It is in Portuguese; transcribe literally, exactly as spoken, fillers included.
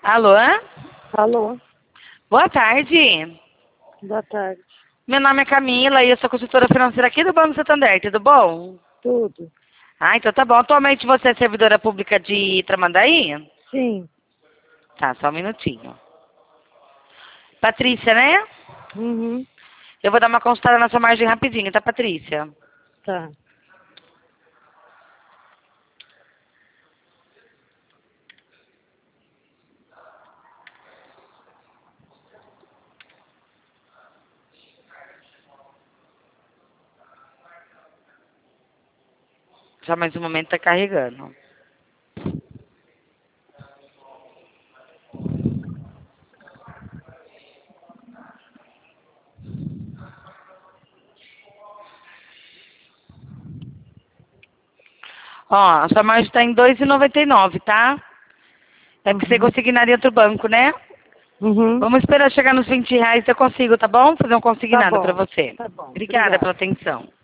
Alô? Alô, Boa tarde. boa tarde. Meu nome é Camila e eu sou consultora financeira aqui do Banco Santander, tudo bom? Tudo? Ah, então tá bom. Atualmente você é servidora pública de Tramandaí? Sim. Tá, só um minutinho. Patrícia, né? Uhum. Eu vou dar uma consultada na sua margem rapidinho, tá, Patrícia? Tá. Só mais um momento, tá carregando. Ó, a sua margem tá em dois reais e noventa e nove, tá? É porque você Uhum. consignaria outro banco, né? Uhum. Vamos esperar chegar nos vinte reais, eu consigo, tá bom? Fazer um Tá consignado pra bom. você. Tá bom. Obrigada Obrigada. pela atenção.